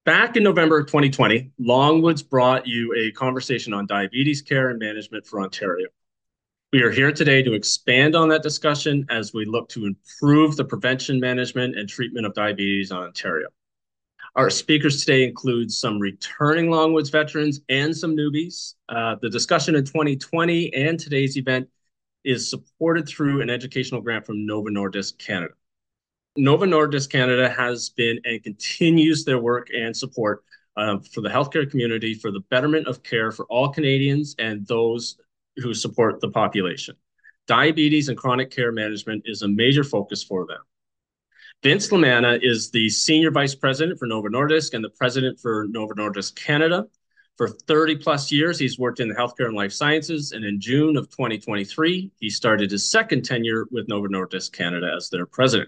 Back in November of 2020, Longwoods brought you a conversation on diabetes care and management for Ontario. We are here today to expand on that discussion as we look to improve the prevention, management, and treatment of diabetes in Ontario. Our speakers today include some returning Longwoods veterans and some newbies. The discussion in 2020 and today's event is supported through an educational grant from Novo Nordisk Canada. Novo Nordisk Canada has been and continues their work and support for the healthcare community for the betterment of care for all Canadians and those who support the population. Diabetes and chronic care management is a major focus for them. Vince Lamanna is the Senior Vice President for Novo Nordisk and the President for Novo Nordisk Canada. For 30 plus years, he's worked in the healthcare and life sciences, and in June of 2023, he started his second tenure with Novo Nordisk Canada as their president.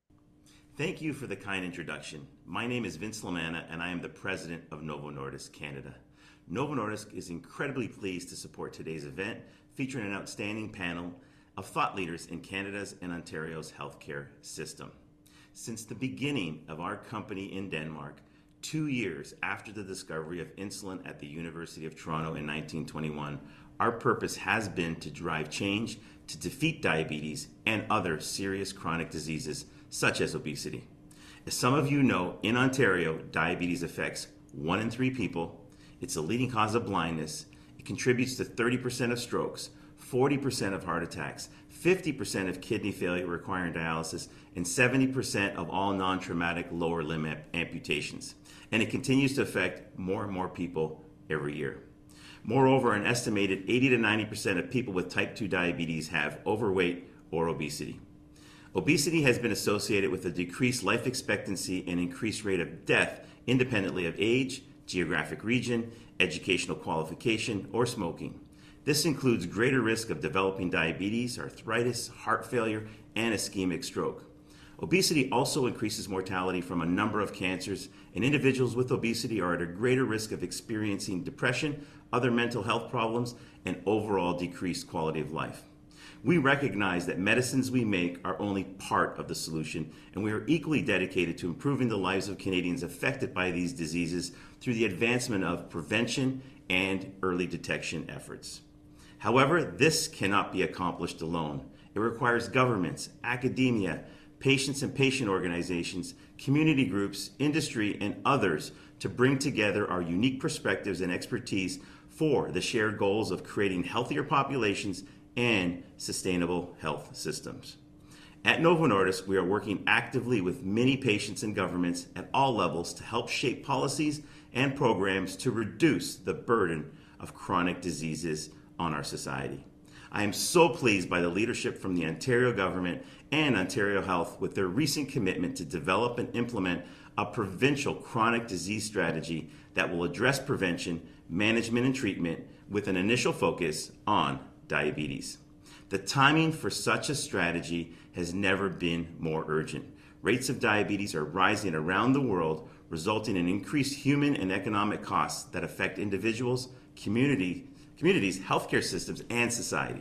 Thank you for the kind introduction. My name is Vince Lamanna, and I am the president of Novo Nordisk Canada. Novo Nordisk is incredibly pleased to support today's event, featuring an outstanding panel of thought leaders in Canada's and Ontario's healthcare system. Since the beginning of our company in Denmark, 2 years after the discovery of insulin at the University of Toronto in 1921, our purpose has been to drive change to defeat diabetes and other serious chronic diseases such as obesity. As some of you know, in Ontario, diabetes affects 1 in 3 people. It's a leading cause of blindness. It contributes to 30% of strokes, 40% of heart attacks, 50% of kidney failure requiring dialysis, and 70% of all non-traumatic lower limb amputations. And it continues to affect more and more people every year. Moreover, an estimated 80 to 90% of people with type 2 diabetes have overweight or obesity. Obesity has been associated with a decreased life expectancy and increased rate of death independently of age, geographic region, educational qualification, or smoking. This includes greater risk of developing diabetes, arthritis, heart failure, and ischemic stroke. Obesity also increases mortality from a number of cancers, and individuals with obesity are at a greater risk of experiencing depression, other mental health problems, and overall decreased quality of life. We recognize that medicines we make are only part of the solution, and we are equally dedicated to improving the lives of Canadians affected by these diseases through the advancement of prevention and early detection efforts. However, this cannot be accomplished alone. It requires governments, academia, patients and patient organizations, community groups, industry, and others to bring together our unique perspectives and expertise for the shared goals of creating healthier populations and sustainable health systems. At Novo Nordisk, we are working actively with many patients and governments at all levels to help shape policies and programs to reduce the burden of chronic diseases on our society. I am so pleased by the leadership from the Ontario government and Ontario Health with their recent commitment to develop and implement a provincial chronic disease strategy that will address prevention, management, and treatment with an initial focus on diabetes. The timing for such a strategy has never been more urgent. Rates of diabetes are rising around the world, resulting in increased human and economic costs that affect individuals, communities, healthcare systems, and society.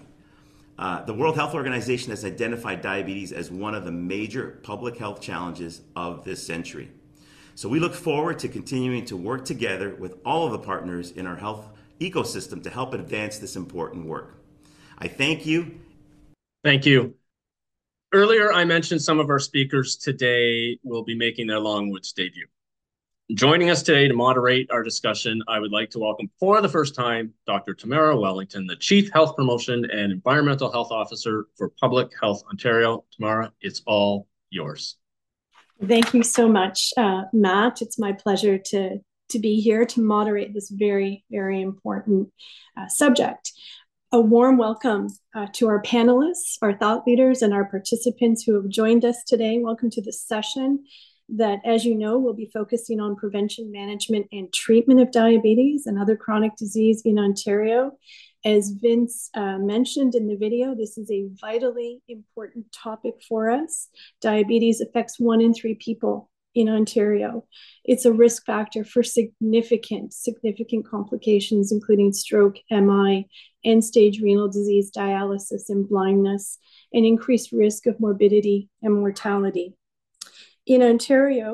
The World Health Organization has identified diabetes as one of the major public health challenges of this century. So we look forward to continuing to work together with all of the partners in our health ecosystem to help advance this important work. I thank you. Thank you. Earlier, I mentioned some of our speakers today will be making their Longwoods debut. Joining us today to moderate our discussion, I would like to welcome for the first time Dr. Tamara Wellington, the Chief Health Promotion and Environmental Health Officer for Public Health Ontario. Tamara, it's all yours. Thank you so much, Matt. It's my pleasure to be here to moderate this very, very important subject. A warm welcome to our panelists, our thought leaders, and our participants who have joined us today. Welcome to this session that, as you know, will be focusing on prevention, management, and treatment of diabetes and other chronic disease in Ontario. As Vince mentioned in the video, this is a vitally important topic for us. Diabetes affects 1 in 3 people in Ontario. It's a risk factor for significant complications, including stroke, MI, end-stage renal disease, dialysis, and blindness, and increased risk of morbidity and mortality. In Ontario,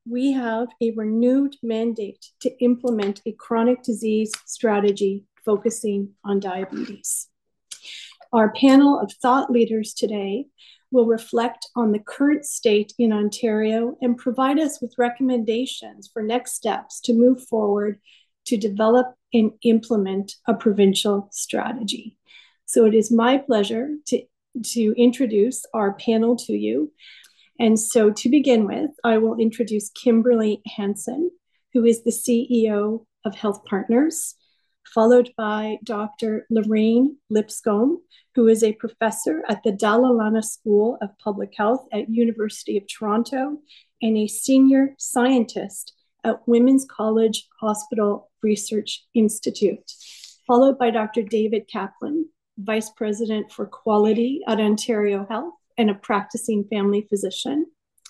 we have a renewed mandate to implement a chronic disease strategy focusing on diabetes. Our panel of thought leaders today will reflect on the current state in Ontario and provide us with recommendations for next steps to move forward to develop and implement a provincial strategy. So it is my pleasure to introduce our panel to you. And so to begin with, I will introduce Kimberly Hansen, who is the CEO of Health Partners, followed by Dr. Lorraine Lipscomb, who is a professor at the Dalla Lana School of Public Health at University of Toronto and a senior scientist at Women's College Hospital Research Institute, followed by Dr. David Kaplan, Vice President for Quality at Ontario Health and a practicing family physician.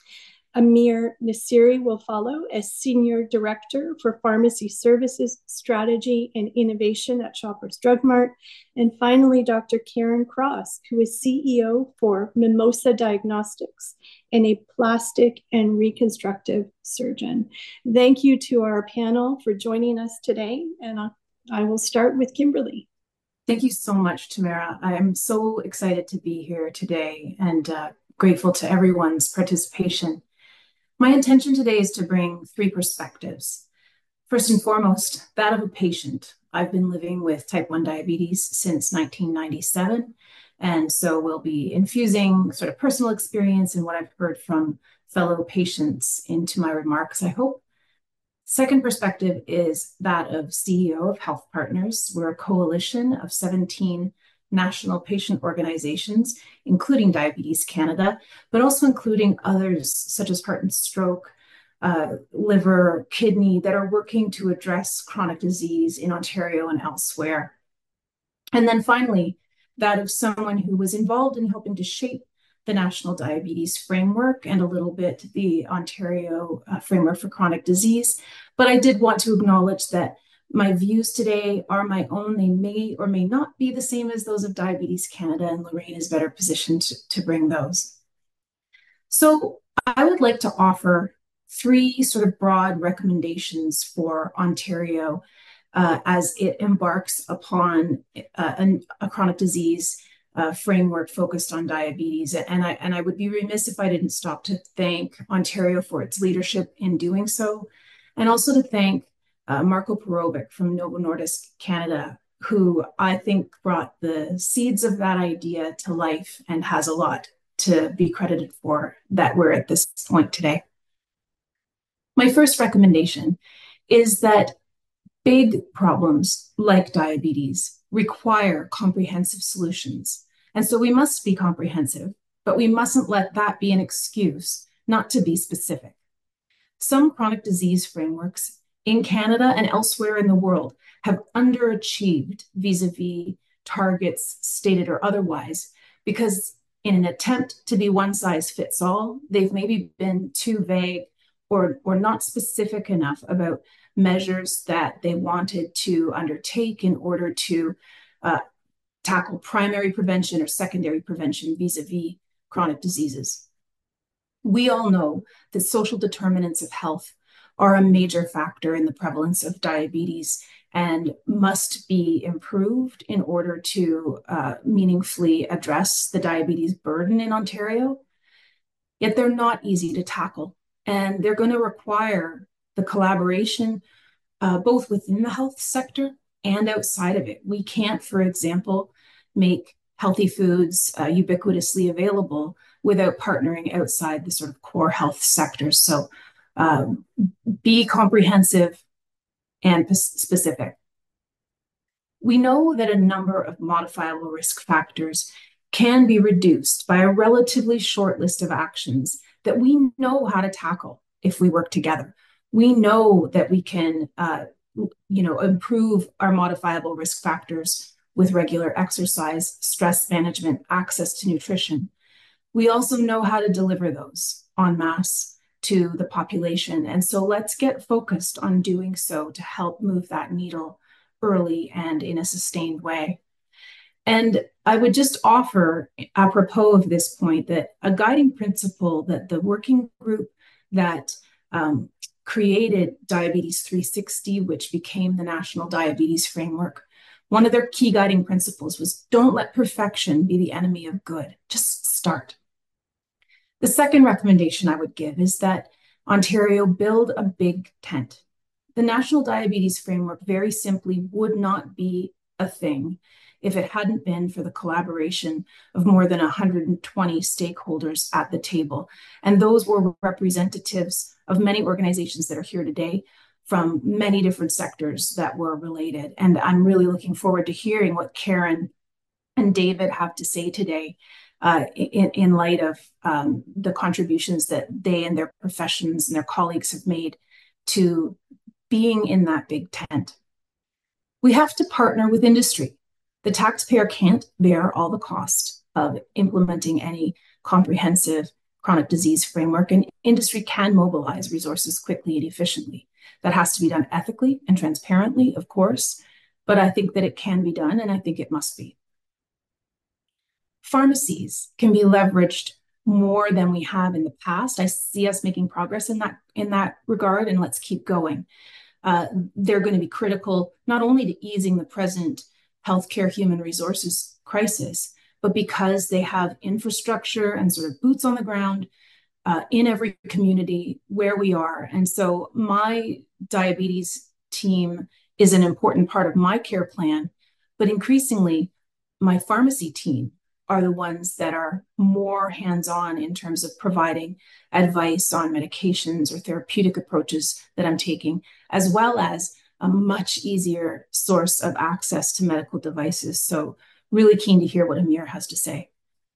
Amir Nasiri will follow as Senior Director for Pharmacy Services, Strategy and Innovation at Shoppers Drug Mart. And finally, Dr. Karen Cross, who is CEO for Mimosa Diagnostics and a plastic and reconstructive surgeon. Thank you to our panel for joining us today. And I will start with Kimberly. Thank you so much, Tamara. I'm so excited to be here today and grateful to everyone's participation. My intention today is to bring three perspectives. First and foremost, that of a patient. I've been living with type 1 diabetes since 1997, and so we'll be infusing sort of personal experience and what I've heard from fellow patients into my remarks, I hope. Second perspective is that of CEO of Health Partners. We're a coalition of 17 national patient organizations, including Diabetes Canada, but also including others such as heart and stroke, liver, kidney, that are working to address chronic disease in Ontario and elsewhere. And then finally, that of someone who was involved in helping to shape the National Diabetes Framework and a little bit the Ontario Framework for Chronic Disease. But I did want to acknowledge that my views today are my own. They may or may not be the same as those of Diabetes Canada, and Lorraine is better positioned to bring those. So I would like to offer three sort of broad recommendations for Ontario as it embarks upon a chronic disease framework focused on diabetes. And I would be remiss if I didn't stop to thank Ontario for its leadership in doing so, and also to thank Marco Perovic from Novo Nordisk Canada, who I think brought the seeds of that idea to life and has a lot to be credited for that we're at this point today. My first recommendation is that big problems like diabetes require comprehensive solutions. And so we must be comprehensive, but we mustn't let that be an excuse not to be specific. Some chronic disease frameworks in Canada and elsewhere in the world have underachieved vis-a-vis targets stated or otherwise, because in an attempt to be one size fits all, they've maybe been too vague or not specific enough about measures that they wanted to undertake in order to tackle primary prevention or secondary prevention vis-a-vis chronic diseases. We all know that social determinants of health are a major factor in the prevalence of diabetes and must be improved in order to meaningfully address the diabetes burden in Ontario. Yet they're not easy to tackle, and they're going to require the collaboration both within the health sector and outside of it. We can't, for example, make healthy foods ubiquitously available without partnering outside the sort of core health sectors. So be comprehensive and specific. We know that a number of modifiable risk factors can be reduced by a relatively short list of actions that we know how to tackle if we work together. We know that we can improve our modifiable risk factors with regular exercise, stress management, access to nutrition. We also know how to deliver those en masse to the population. And so let's get focused on doing so to help move that needle early and in a sustained way. And I would just offer, apropos of this point, that a guiding principle that the working group that created Diabetes 360, which became the National Diabetes Framework. One of their key guiding principles was don't let perfection be the enemy of good. Just start. The second recommendation I would give is that Ontario build a big tent. The National Diabetes Framework very simply would not be a thing if it hadn't been for the collaboration of more than 120 stakeholders at the table. And those were representatives of many organizations that are here today from many different sectors that were related. And I'm really looking forward to hearing what Karen and David have to say today in light of the contributions that they and their professions and their colleagues have made to being in that big tent. We have to partner with industry. The taxpayer can't bear all the cost of implementing any comprehensive chronic disease framework, and industry can mobilize resources quickly and efficiently. That has to be done ethically and transparently, of course, but I think that it can be done, and I think it must be. Pharmacies can be leveraged more than we have in the past. I see us making progress in that regard, and let's keep going. They're going to be critical not only to easing the present healthcare human resources crisis, but because they have infrastructure and sort of boots on the ground in every community where we are. And so my diabetes team is an important part of my care plan, but increasingly my pharmacy team are the ones that are more hands-on in terms of providing advice on medications or therapeutic approaches that I'm taking, as well as a much easier source of access to medical devices. So really keen to hear what Amir has to say.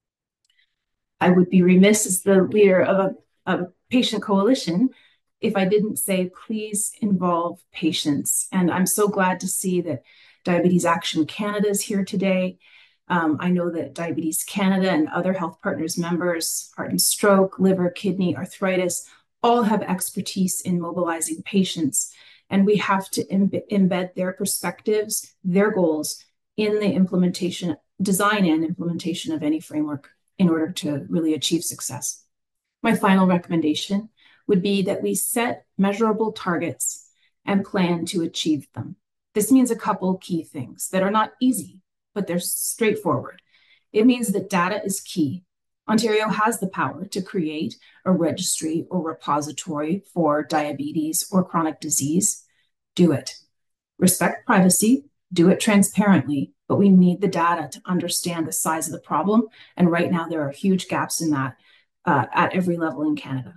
I would be remiss as the leader of a patient coalition if I didn't say, please involve patients. And I'm so glad to see that Diabetes Action Canada is here today. I know that Diabetes Canada and other Health Partners members, heart and stroke, liver, kidney, arthritis, all have expertise in mobilizing patients. And we have to embed their perspectives, their goals in the implementation, design and implementation of any framework in order to really achieve success. My final recommendation would be that we set measurable targets and plan to achieve them. This means a couple key things that are not easy, but they're straightforward. It means that data is key. Ontario has the power to create a registry or repository for diabetes or chronic disease. Do it. Respect privacy, do it transparently, but we need the data to understand the size of the problem. And right now there are huge gaps in that at every level in Canada.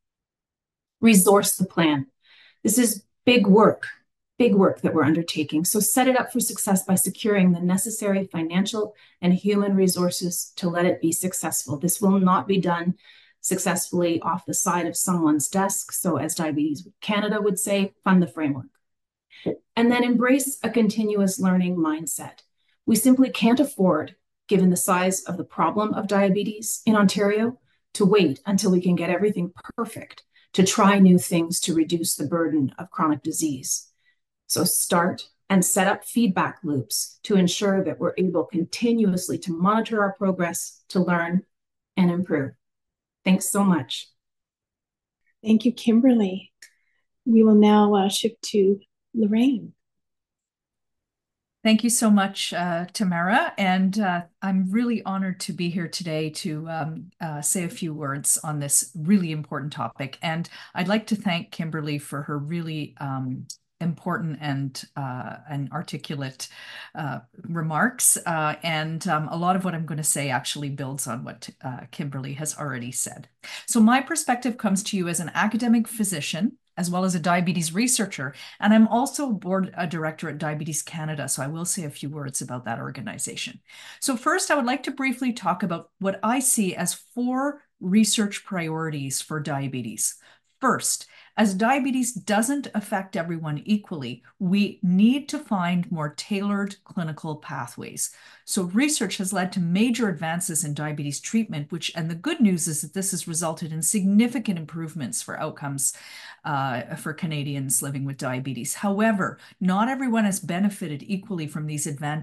Resource the plan. This is big work that we're undertaking. So set it up for success by securing the necessary financial and human resources to let it be successful. This will not be done successfully off the side of someone's desk. So as Diabetes Canada would say, fund the framework. And then embrace a continuous learning mindset. We simply can't afford, given the size of the problem of diabetes in Ontario, to wait until we can get everything perfect to try new things to reduce the burden of chronic disease. So start and set up feedback loops to ensure that we're able continuously to monitor our progress, to learn and improve. Thanks so much. Thank you, Kimberly. We will now shift to Lorraine. Thank you so much, Tamara. And I'm really honored to be here today to say a few words on this really important topic. And I'd like to thank Kimberly for her really important and articulate remarks. And a lot of what I'm going to say actually builds on what Kimberly has already said. So my perspective comes to you as an academic physician, as well as a diabetes researcher. And I'm also board director at Diabetes Canada, so I will say a few words about that organization. So first, I would like to briefly talk about what I see as 4 research priorities for diabetes. First, as diabetes doesn't affect everyone equally, we need to find more tailored clinical pathways. So research has led to major advances in diabetes treatment, and the good news is that this has resulted in significant improvements for outcomes for Canadians living with diabetes. However, not everyone has benefited equally from these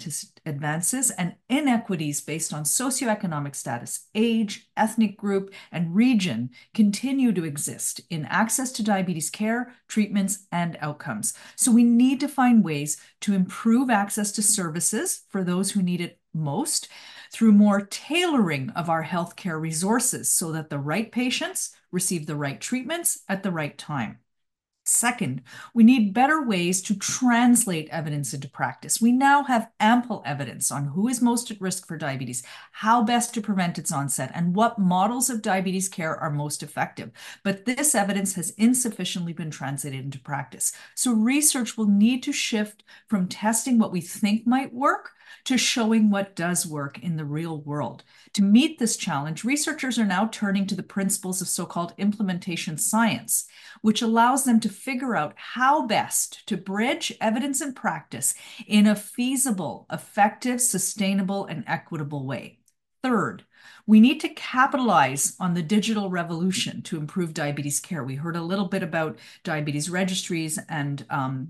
advances, and inequities based on socioeconomic status, age, ethnic group, and region continue to exist in access to diabetes care, treatments, and outcomes. So we need to find ways to improve access to services for those who need it most through more tailoring of our healthcare resources so that the right patients receive the right treatments at the right time. Second, we need better ways to translate evidence into practice. We now have ample evidence on who is most at risk for diabetes, how best to prevent its onset, and what models of diabetes care are most effective. But this evidence has insufficiently been translated into practice. So research will need to shift from testing what we think might work to showing what does work in the real world. To meet this challenge, researchers are now turning to the principles of so-called implementation science, which allows them to figure out how best to bridge evidence and practice in a feasible, effective, sustainable, and equitable way. Third, we need to capitalize on the digital revolution to improve diabetes care. We heard a little bit about diabetes registries and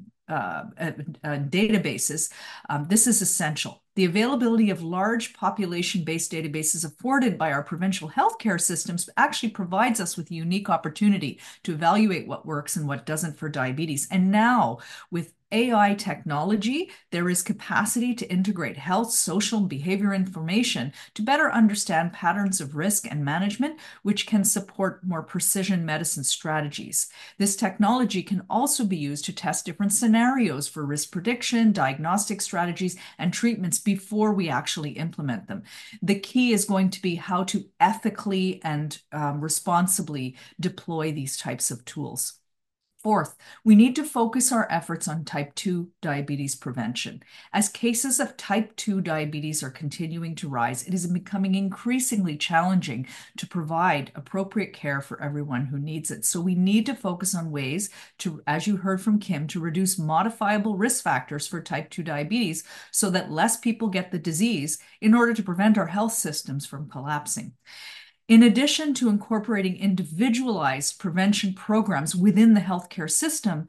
databases. This is essential. The availability of large population-based databases afforded by our provincial healthcare systems actually provides us with a unique opportunity to evaluate what works and what doesn't for diabetes. And now, with AI technology, there is capacity to integrate health, social, and behavior information to better understand patterns of risk and management, which can support more precision medicine strategies. This technology can also be used to test different scenarios for risk prediction, diagnostic strategies, and treatments before we actually implement them. The key is going to be how to ethically and responsibly deploy these types of tools. Fourth, we need to focus our efforts on type 2 diabetes prevention. As cases of type 2 diabetes are continuing to rise, it is becoming increasingly challenging to provide appropriate care for everyone who needs it. So we need to focus on ways to, as you heard from Kim, to reduce modifiable risk factors for type 2 diabetes so that less people get the disease in order to prevent our health systems from collapsing. In addition to incorporating individualized prevention programs within the healthcare system,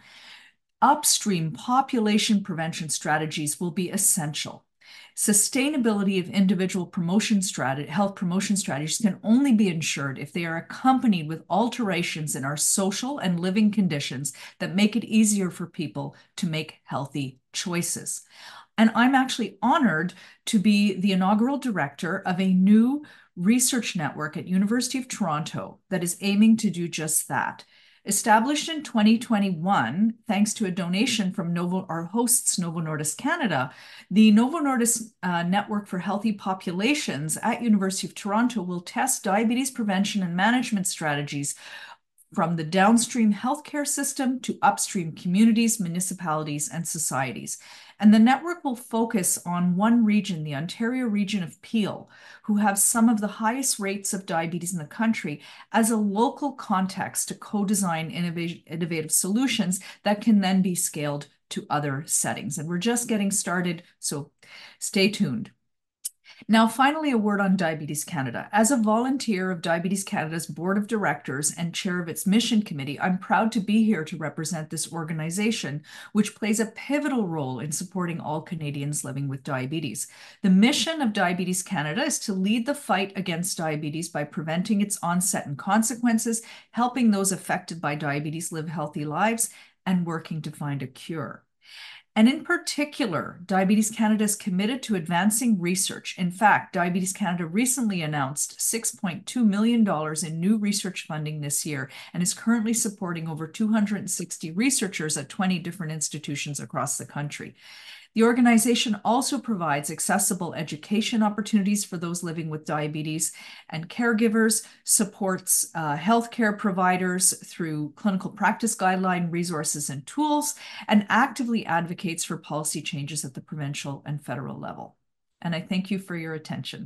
upstream population prevention strategies will be essential. Sustainability of individual health promotion strategies can only be ensured if they are accompanied with alterations in our social and living conditions that make it easier for people to make healthy choices. And I'm actually honored to be the inaugural director of a new research network at University of Toronto that is aiming to do just that. Established in 2021, thanks to a donation from our hosts, Novo Nordisk Canada, the Novo Nordisk Network for Healthy Populations at University of Toronto will test diabetes prevention and management strategies from the downstream healthcare system to upstream communities, municipalities, and societies. And the network will focus on one region, the Ontario region of Peel, who have some of the highest rates of diabetes in the country, as a local context to co-design innovative solutions that can then be scaled to other settings. And we're just getting started, so stay tuned. Now, finally, a word on Diabetes Canada. As a volunteer of Diabetes Canada's Board of Directors and chair of its mission committee, I'm proud to be here to represent this organization, which plays a pivotal role in supporting all Canadians living with diabetes. The mission of Diabetes Canada is to lead the fight against diabetes by preventing its onset and consequences, helping those affected by diabetes live healthy lives, and working to find a cure. And in particular, Diabetes Canada is committed to advancing research. In fact, Diabetes Canada recently announced $6.2 million in new research funding this year and is currently supporting over 260 researchers at 20 different institutions across the country. The organization also provides accessible education opportunities for those living with diabetes and caregivers, supports healthcare providers through clinical practice guideline resources and tools, and actively advocates for policy changes at the provincial and federal level. And I thank you for your attention.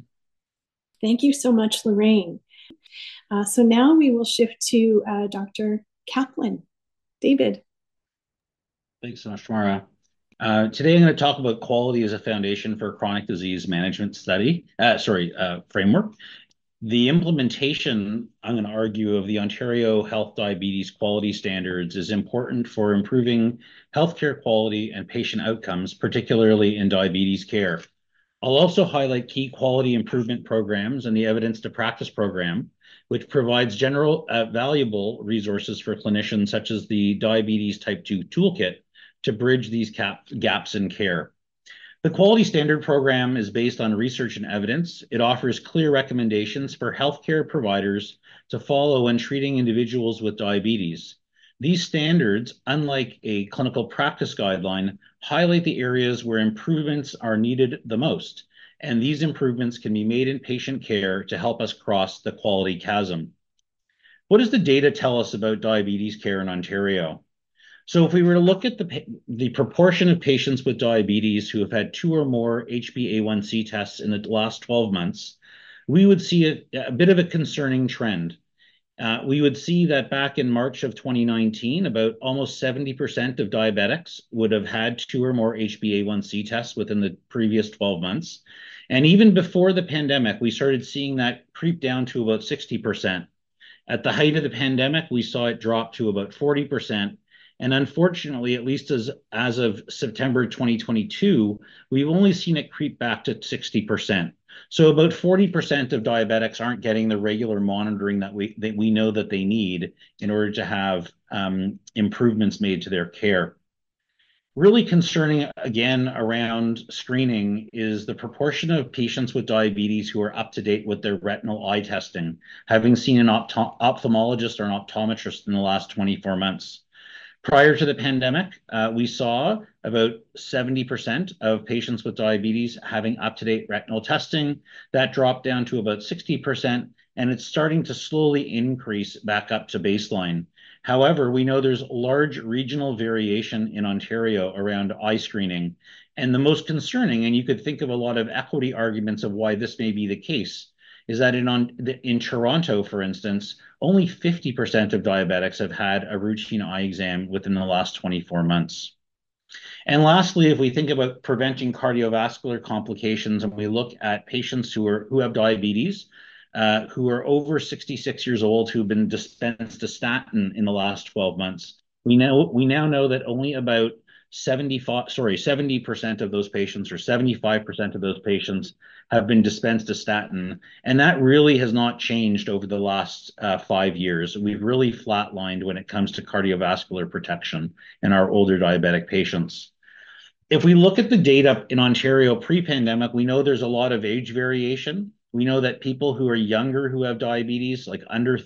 Thank you so much, Lorraine. So now we will shift to Dr. Kaplan. David. Thanks so much, Tamara. Today, I'm going to talk about quality as a foundation for chronic disease management framework. The implementation, I'm going to argue, of the Ontario Health Diabetes Quality Standards is important for improving healthcare quality and patient outcomes, particularly in diabetes care. I'll also highlight key quality improvement programs and the Evidence to Practice program, which provides general valuable resources for clinicians such as the Diabetes Type 2 Toolkit to bridge these gaps in care. The Quality Standard Program is based on research and evidence. It offers clear recommendations for healthcare providers to follow when treating individuals with diabetes. These standards, unlike a clinical practice guideline, highlight the areas where improvements are needed the most, and these improvements can be made in patient care to help us cross the quality chasm. What does the data tell us about diabetes care in Ontario? So if we were to look at the proportion of patients with diabetes who have had 2 or more HbA1c tests in the last 12 months, we would see a bit of a concerning trend. We would see that back in March of 2019, about almost 70% of diabetics would have had 2 or more HbA1c tests within the previous 12 months. And even before the pandemic, we started seeing that creep down to about 60%. At the height of the pandemic, we saw it drop to about 40%. And unfortunately, at least as of September 2022, we've only seen it creep back to 60%. So about 40% of diabetics aren't getting the regular monitoring that we know that they need in order to have improvements made to their care. Really concerning, again, around screening is the proportion of patients with diabetes who are up to date with their retinal eye testing, having seen an ophthalmologist or an optometrist in the last 24 months. Prior to the pandemic, we saw about 70% of patients with diabetes having up-to-date retinal testing. That dropped down to about 60%, and it's starting to slowly increase back up to baseline. However, we know there's large regional variation in Ontario around eye screening. And the most concerning, and you could think of a lot of equity arguments of why this may be the case, is that in Toronto, for instance, only 50% of diabetics have had a routine eye exam within the last 24 months. And lastly, if we think about preventing cardiovascular complications and we look at patients who have diabetes, who are over 66 years old, who've been dispensed a statin in the last 12 months, we now know that only about 70% of those patients or 75% of those patients have been dispensed a statin. And that really has not changed over the last 5 years. We've really flatlined when it comes to cardiovascular protection in our older diabetic patients. If we look at the data in Ontario pre-pandemic, we know there's a lot of age variation. We know that people who are younger who have diabetes, like under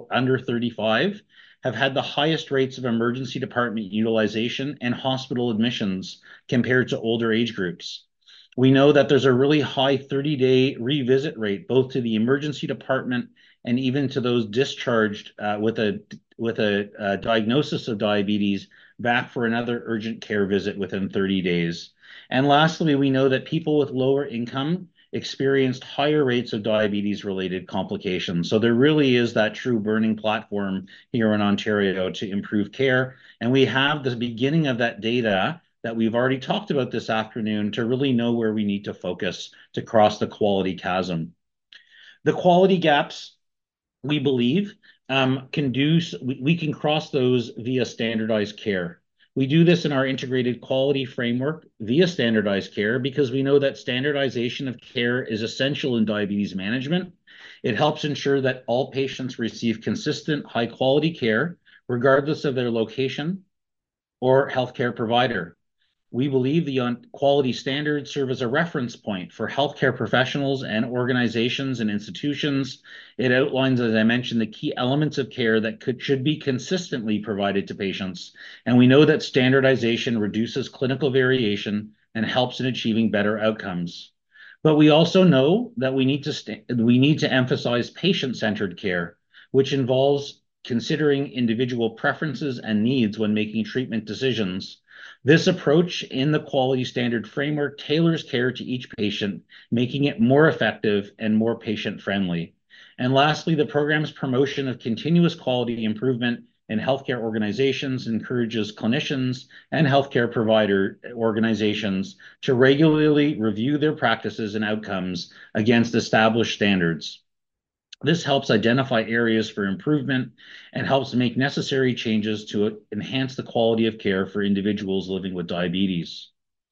35, have had the highest rates of emergency department utilization and hospital admissions compared to older age groups. We know that there's a really high 30-day revisit rate, both to the emergency department and even to those discharged with a diagnosis of diabetes back for another urgent care visit within 30 days. And lastly, we know that people with lower income experienced higher rates of diabetes-related complications. So there really is that true burning platform here in Ontario to improve care. And we have the beginning of that data that we've already talked about this afternoon to really know where we need to focus to cross the quality chasm. The quality gaps, we believe, we can cross those via standardized care. We do this in our integrated quality framework via standardized care because we know that standardization of care is essential in diabetes management. It helps ensure that all patients receive consistent, high-quality care, regardless of their location or healthcare provider. We believe the quality standards serve as a reference point for healthcare professionals and organizations and institutions. It outlines, as I mentioned, the key elements of care that should be consistently provided to patients. And we know that standardization reduces clinical variation and helps in achieving better outcomes. But we also know that we need to emphasize patient-centered care, which involves considering individual preferences and needs when making treatment decisions. This approach in the quality standard framework tailors care to each patient, making it more effective and more patient-friendly. And lastly, the program's promotion of continuous quality improvement in healthcare organizations encourages clinicians and healthcare provider organizations to regularly review their practices and outcomes against established standards. This helps identify areas for improvement and helps make necessary changes to enhance the quality of care for individuals living with diabetes.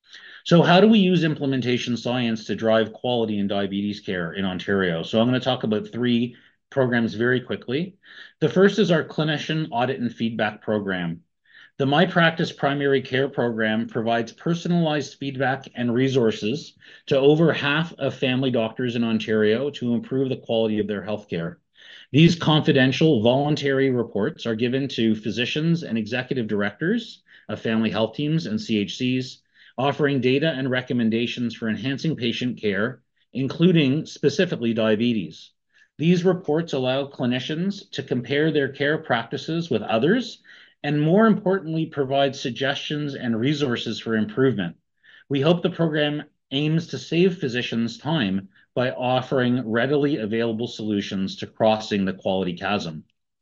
So how do we use implementation science to drive quality in diabetes care in Ontario? So I'm going to talk about 3 programs very quickly. The first is our clinician audit and feedback program. The My Practice Primary Care program provides personalized feedback and resources to over half of family doctors in Ontario to improve the quality of their healthcare. These confidential voluntary reports are given to physicians and executive directors of family health teams and CHCs, offering data and recommendations for enhancing patient care, including specifically diabetes. These reports allow clinicians to compare their care practices with others and, more importantly, provide suggestions and resources for improvement. We hope the program aims to save physicians time by offering readily available solutions to crossing the quality chasm.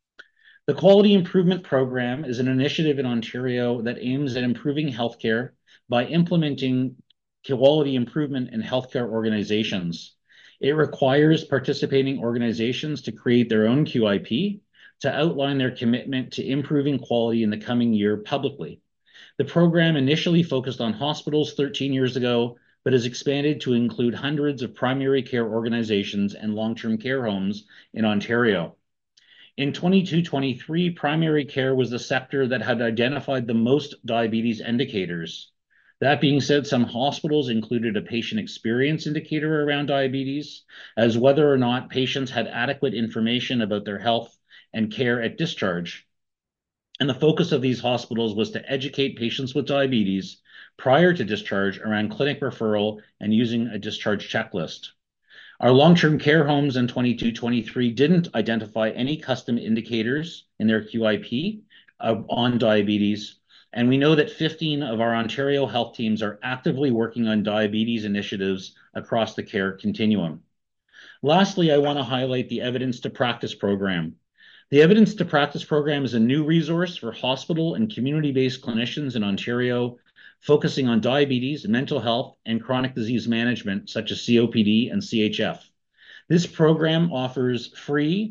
The Quality Improvement Program is an initiative in Ontario that aims at improving healthcare by implementing quality improvement in healthcare organizations. It requires participating organizations to create their own QIP, to outline their commitment to improving quality in the coming year publicly. The program initially focused on hospitals 13 years ago, but has expanded to include hundreds of primary care organizations and long-term care homes in Ontario. In 22-23, primary care was the sector that had identified the most diabetes indicators. That being said, some hospitals included a patient experience indicator around diabetes, as whether or not patients had adequate information about their health and care at discharge. And the focus of these hospitals was to educate patients with diabetes prior to discharge around clinic referral and using a discharge checklist. Our long-term care homes in 22-23 didn't identify any custom indicators in their QIP on diabetes, and we know that 15 of our Ontario health teams are actively working on diabetes initiatives across the care continuum. Lastly, I want to highlight the Evidence to Practice program. The Evidence to Practice program is a new resource for hospital and community-based clinicians in Ontario, focusing on diabetes, mental health, and chronic disease management, such as COPD and CHF. This program offers free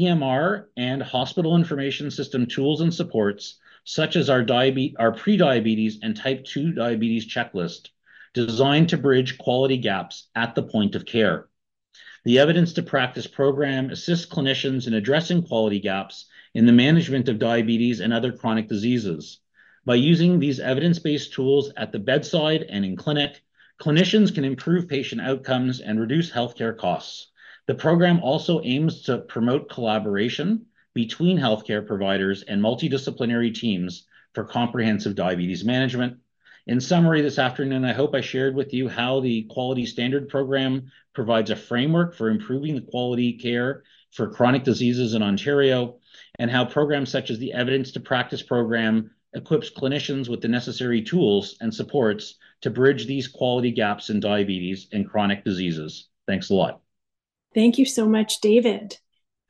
EMR and hospital information system tools and supports, such as our pre-diabetes and type 2 diabetes checklist, designed to bridge quality gaps at the point of care. The Evidence to Practice program assists clinicians in addressing quality gaps in the management of diabetes and other chronic diseases. By using these evidence-based tools at the bedside and in clinic, clinicians can improve patient outcomes and reduce healthcare costs. The program also aims to promote collaboration between healthcare providers and multidisciplinary teams for comprehensive diabetes management. In summary, this afternoon, I hope I shared with you how the Quality Standard Program provides a framework for improving the quality care for chronic diseases in Ontario, and how programs such as the Evidence to Practice program equips clinicians with the necessary tools and supports to bridge these quality gaps in diabetes and chronic diseases. Thanks a lot. Thank you so much, David.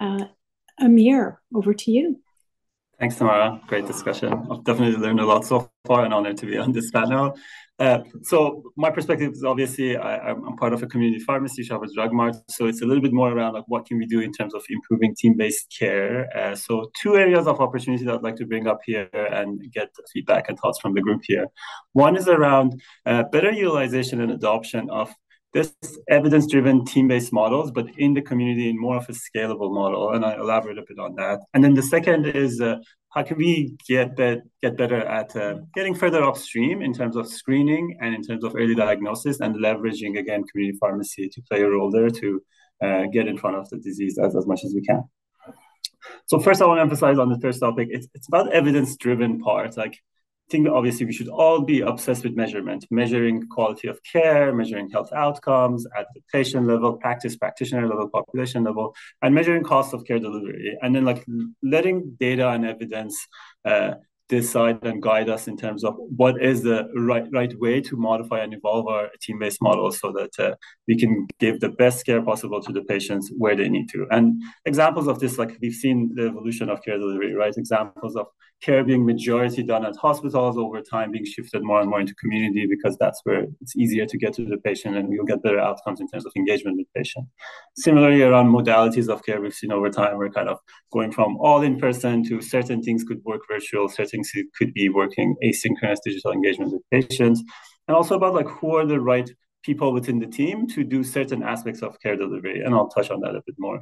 Amir, over to you. Thanks, Tamara. Great discussion. I've definitely learned a lot so far and honored to be on this panel. So my perspective is obviously I'm part of a community pharmacy, Shoppers Drug Mart. So it's a little bit more around like what can we do in terms of improving team-based care. So 2 areas of opportunity that I'd like to bring up here and get feedback and thoughts from the group here. One is around better utilization and adoption of this evidence-driven team-based models, but in the community in more of a scalable model, and I elaborate a bit on that. And then the second is how can we get better at getting further upstream in terms of screening and in terms of early diagnosis, and leveraging, again, community pharmacy to play a role there to get in front of the disease as much as we can. So first, I want to emphasize on the first topic, it's about evidence-driven part. Like, I think obviously we should all be obsessed with measurement, measuring quality of care, measuring health outcomes at the patient level, practitioner level, population level, and measuring cost of care delivery. And then like letting data and evidence decide and guide us in terms of what is the right way to modify and evolve our team-based model so that we can give the best care possible to the patients where they need to. And examples of this, like we've seen the evolution of care delivery, right? Examples of care being majority done at hospitals, over time being shifted more and more into community, because that's where it's easier to get to the patient and you'll get better outcomes in terms of engagement with patient. Similarly, around modalities of care, we've seen over time, we're kind of going from all in person to certain things could work virtual, certain things could be working asynchronous digital engagement with patients. and also about like who are the right people within the team to do certain aspects of care delivery. And I'll touch on that a bit more.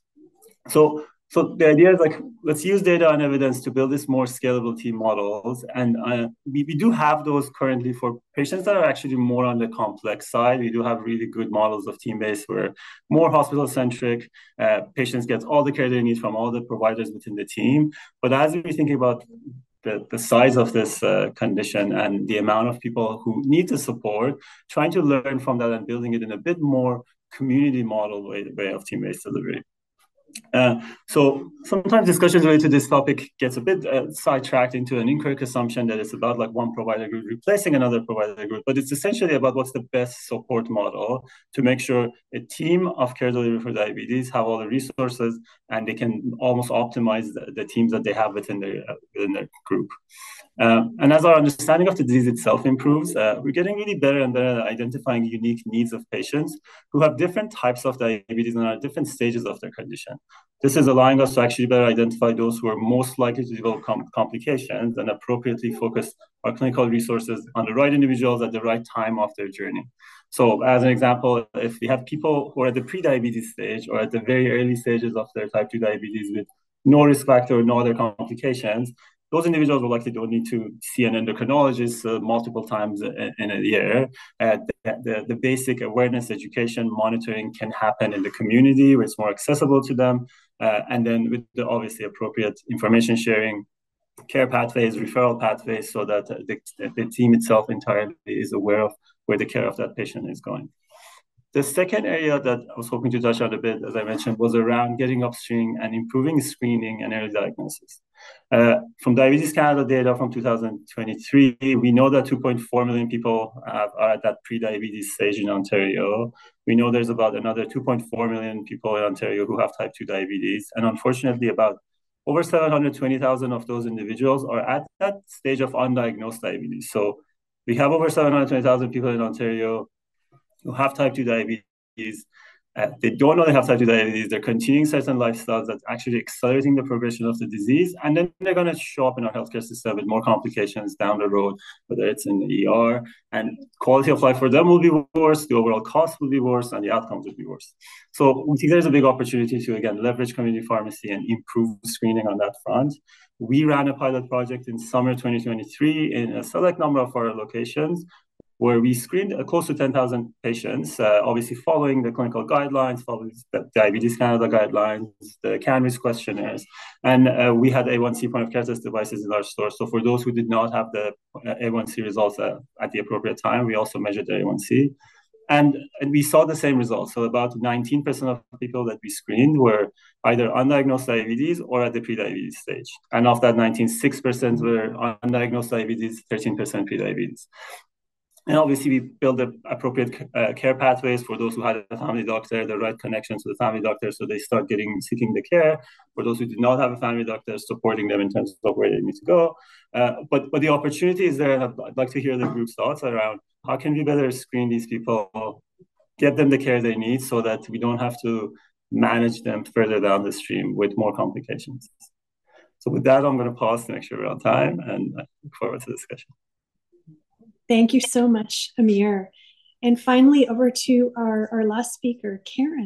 So the idea is like, let's use data and evidence to build these more scalable team models. And we do have those currently for patients that are actually more on the complex side. We do have really good models of team-based where more hospital-centric, patients get all the care they need from all the providers within the team. But as we think about the size of this condition and the amount of people who need the support, trying to learn from that and building it in a bit more community model way of team-based delivery. So sometimes discussions related to this topic gets a bit sidetracked into an incorrect assumption that it's about like one provider group replacing another provider group, but it's essentially about what's the best support model to make sure a team of care delivery for diabetes have all the resources and they can almost optimize the teams that they have within their group. And as our understanding of the disease itself improves, we're getting really better and better at identifying unique needs of patients who have different types of diabetes and are at different stages of their condition. This is allowing us to actually better identify those who are most likely to develop complications and appropriately focus our clinical resources on the right individuals at the right time of their journey. So as an example, if we have people who are at the pre-diabetes stage or at the very early stages of their type 2 diabetes with no risk factor or no other complications, those individuals will likely don't need to see an endocrinologist multiple times in a year. The basic awareness, education, monitoring can happen in the community where it's more accessible to them. And then with the obviously appropriate information sharing, care pathways, referral pathways, so that the team itself entirely is aware of where the care of that patient is going. The second area that I was hoping to touch on a bit, as I mentioned, was around getting upstream and improving screening and early diagnosis. From Diabetes Canada data from 2023, we know that 2.4 million people are at that pre-diabetes stage in Ontario. We know there's about another 2.4 million people in Ontario who have type 2 diabetes. And unfortunately, about over 720,000 of those individuals are at that stage of undiagnosed diabetes. So we have over 720,000 people in Ontario who have type 2 diabetes. They don't know they have type 2 diabetes. They're continuing certain lifestyles that's actually accelerating the progression of the disease. And then they're going to show up in our healthcare system with more complications down the road, whether it's in the ER. And quality of life for them will be worse, the overall cost will be worse, and the outcomes will be worse. So we think there's a big opportunity to, again, leverage community pharmacy and improve screening on that front. We ran a pilot project in summer 2023 in a select number of our locations, where we screened close to 10,000 patients, obviously following the clinical guidelines, following the Diabetes Canada guidelines, the CAN-RIS questionnaires, and we had A1C point-of-care test devices in our store. So for those who did not have the A1C results at the appropriate time, we also measured the A1C. And we saw the same results. So about 19% of people that we screened were either undiagnosed diabetes or at the pre-diabetes stage. And of that 19, 6% were undiagnosed diabetes, 13% pre-diabetes. And obviously, we build the appropriate care pathways for those who had a family doctor, the right connection to the family doctor, so they start seeking the care. For those who did not have a family doctor, supporting them in terms of where they need to go. But the opportunity is there, and I'd like to hear the group's thoughts around how can we better screen these people, get them the care they need, so that we don't have to manage them further down the stream with more complications. So with that, I'm going to pause to make sure we're on time, and I look forward to the discussion. Thank you so much, Amir. And finally, over to our last speaker, Karen.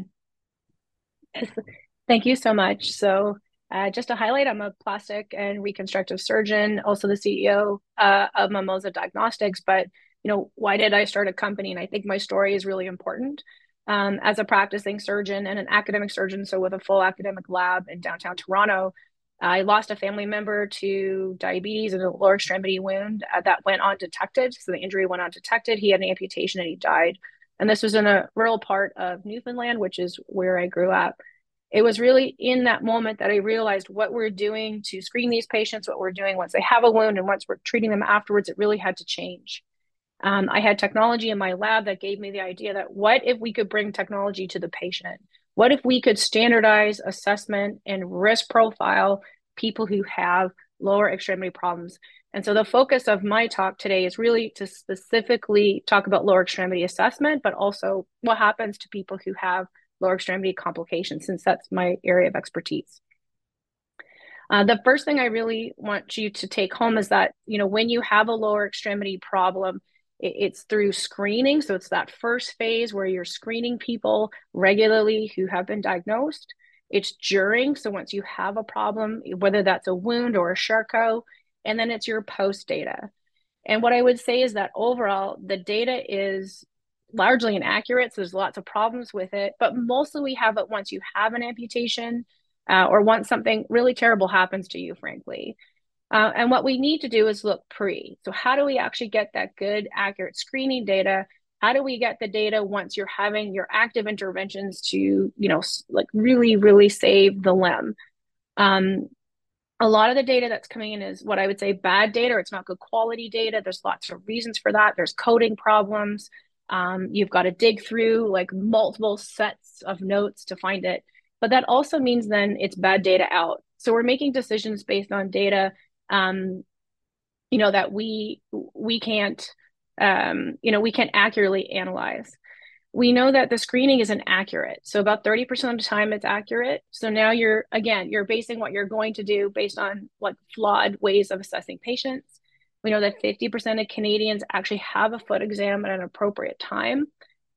Thank you so much. So just to highlight, I'm a plastic and reconstructive surgeon, also the CEO of Mimosa Diagnostics. But, why did I start a company? And I think my story is really important. As a practicing surgeon and an academic surgeon, so with a full academic lab in downtown Toronto, I lost a family member to diabetes and a lower extremity wound that went undetected. So the injury went undetected. He had an amputation and he died. And this was in a rural part of Newfoundland, which is where I grew up. It was really in that moment that I realized what we're doing to screen these patients, what we're doing once they have a wound and once we're treating them afterwards, it really had to change. I had technology in my lab that gave me the idea that what if we could bring technology to the patient? What if we could standardize assessment and risk profile people who have lower extremity problems? And so the focus of my talk today is really to specifically talk about lower extremity assessment, but also what happens to people who have lower extremity complications, since that's my area of expertise. The first thing I really want you to take home is that, when you have a lower extremity problem, It's through screening. So it's that first phase where you're screening people regularly who have been diagnosed. It's during, so once you have a problem, whether that's a wound or a Charcot, and then it's your post data. And what I would say is that overall, the data is largely inaccurate. So there's lots of problems with it, but mostly we have it once you have an amputation or once something really terrible happens to you, frankly. And what we need to do is look pre. So how do we actually get that good, accurate screening data? How do we get the data once you're having your active interventions to, you know, like really, really save the limb? A lot of the data that's coming in is what I would say bad data, or it's not good quality data. There's lots of reasons for that. There's coding problems. You've got to dig through like multiple sets of notes to find it. But that also means then it's bad data out. So we're making decisions based on data, you know, that we can't, you know, we can't accurately analyze. We know that the screening isn't accurate. So about 30% of the time it's accurate. So now you're basing what you're going to do based on like flawed ways of assessing patients. We know that 50% of Canadians actually have a foot exam at an appropriate time.